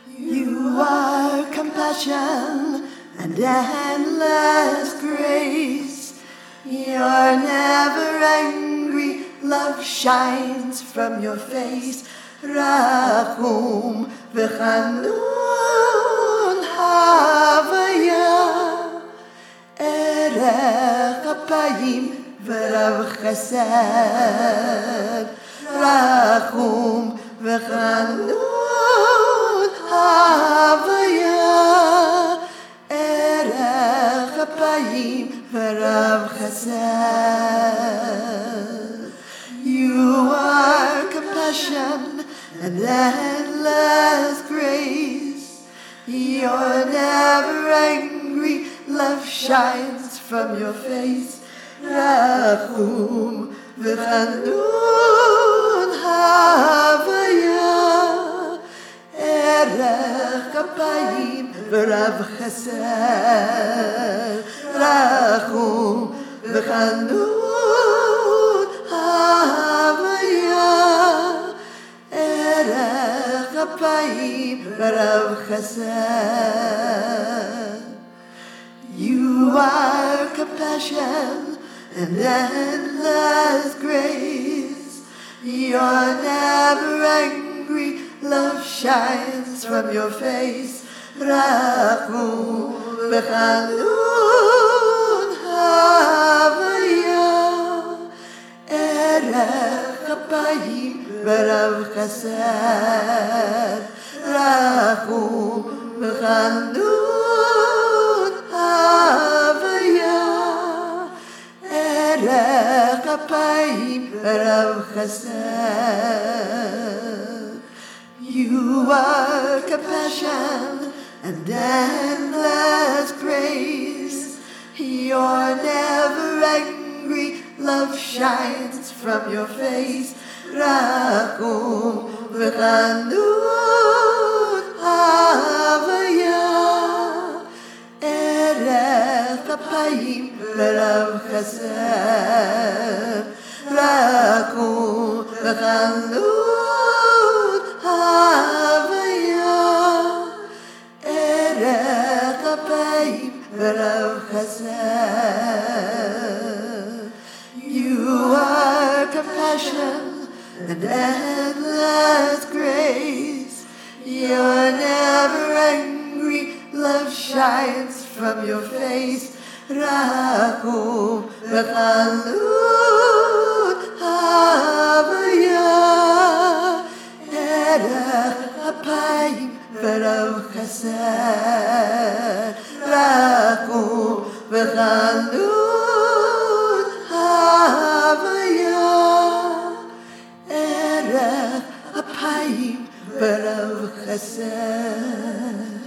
You are compassion and endless grace. You're never angry, love shines from your face. Rachum v'chanun havaya, erech apayim v'rav chesed. Rachum v'chanun havaya, erech apayim v'rav chesed. You are compassion and endless grace. You're never angry, love shines from your face. Rachum v'chanun havaya, erech apayim v'rav chesed. Rachum v'chanun havaya, erech apayim v'rav chesed. You are compassion and endless grace. You're never angry, love shines from your face. Rachum v'chanun havaya, erech apayim v'rav chesed. Rachum v'chanun havaya, erech apayim v'rav chesed. You are compassion and endless grace. You're never angry, love shines from your face. Rachum v'chanun havaya, erech apayim v'rav chesed. Rachum v'chanun havaya, erech apayim v'rav chesed. You are compassion and endless grace. You're never angry, love shines from your face. Rachum v'chanun havaya, erech apayim v'rav chesed. Rachum v'chanun havaya, erech apayim v'rav chesed.